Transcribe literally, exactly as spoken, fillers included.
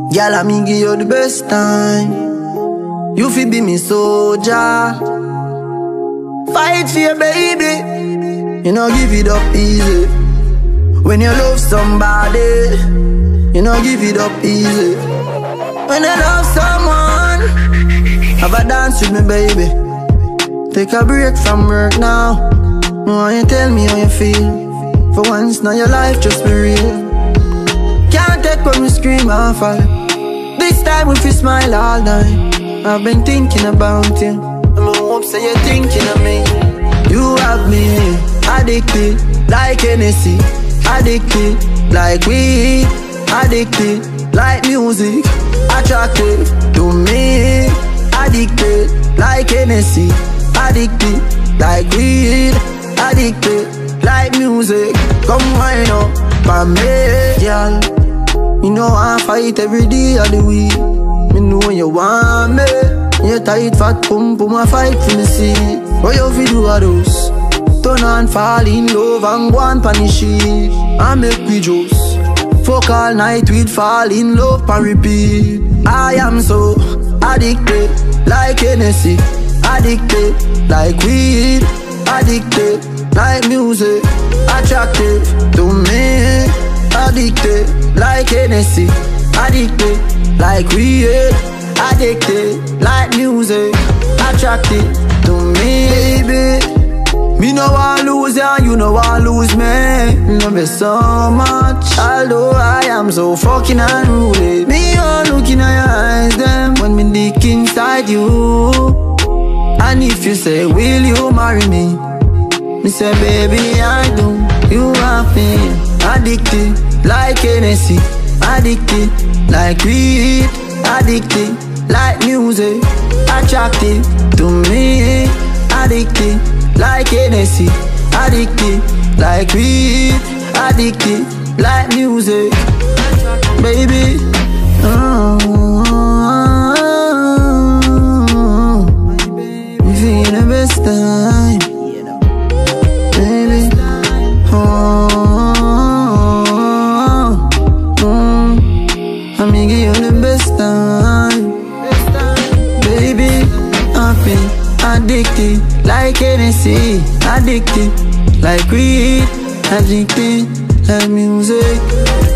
Girl, I me give you the best time. You fi be me soldier. Fight for your baby. You know give it up easy. When you love somebody, you know give it up easy. When you love someone, have a dance with me, baby. Take a break from work now. Why you tell me how you feel? For once, now your life just be real. Can't take when we scream and fall. This time we fi smile all night. I've been thinking about you. I hope say you're thinking of me. You have me addicted like Hennessy, addicted like weed, addicted like music, attracted to me, addicted like Hennessy, addicted like weed, addicted like music. Come wind up for me, girl. You know I fight every day of the week. Me know you want me. You tight fat pum pum I fight for me see. What you fi do a those? Turn on fall in love and go on punish it. I make we juice. Fuck all night we'd fall in love and repeat. I am so addicted like Hennessy, addicted like weed, addicted like music, attracted to me, addicted like Hennessy, addicted like weed, addicted like music, attracted to me, baby. Me no want lose ya, you no want lose me. Love you so much, although I am so fucking unruly. Me all looking at your eyes them when me dick inside you. And if you say will you marry me, me say baby I do. You have me addicted like Hennessy, addicted like weed, addicted like music, attracted to me, addicted like Hennessy, addicted like weed, addicted like music, baby. Oh, we feel the best time, baby. Oh, mm, I me give you the best time, baby. I feel addicted like Hennessy, addicted like weed, addicted like music.